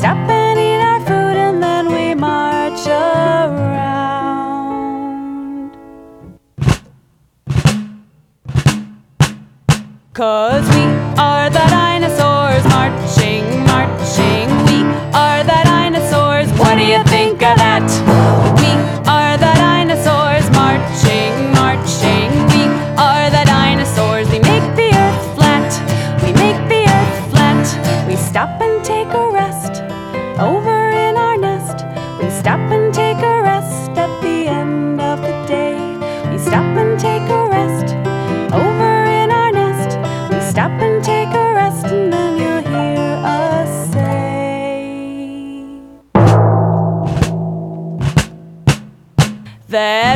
stop and eat our food and then we march around. 'Cause we are the dinosaurs marching, marching. We are the dinosaurs. What do you think of that? We are the dinosaurs marching, marching. We are the dinosaurs. We make the earth flat. We make the earth flat. We stop and take a rest over in our nest. We stop and take a rest at the end of the day. We stop and take a rest over in our nest. We stop and take a rest and then you'll hear us say, there